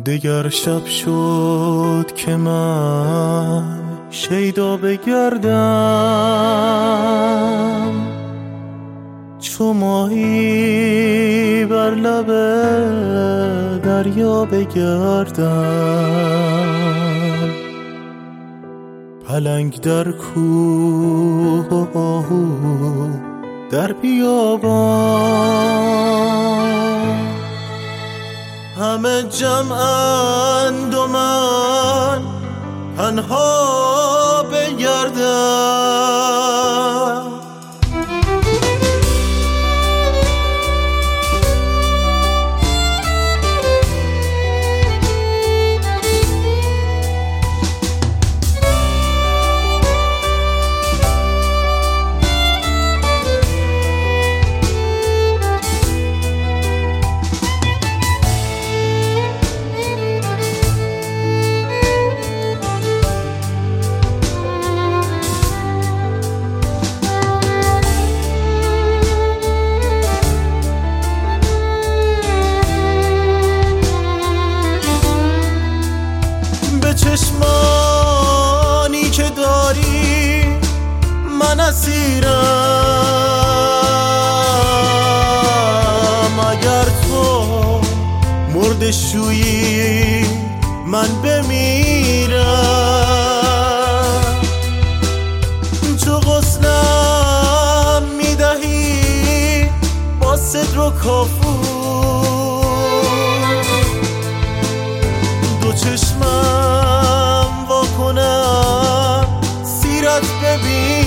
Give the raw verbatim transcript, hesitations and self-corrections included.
دگر شب شد که من شیدا بگردم، چو ماهی بر لب دریا بگردم. پلنگ در کوه در بیابان، همه جمعند و من تنها بگردم. چشمانی که داری من اسیرم، اگر تو مرد شویی من بمیرم. چو غسلم میدهی با صدر و کافور، دو چشمم وا کنم سیرت ببین.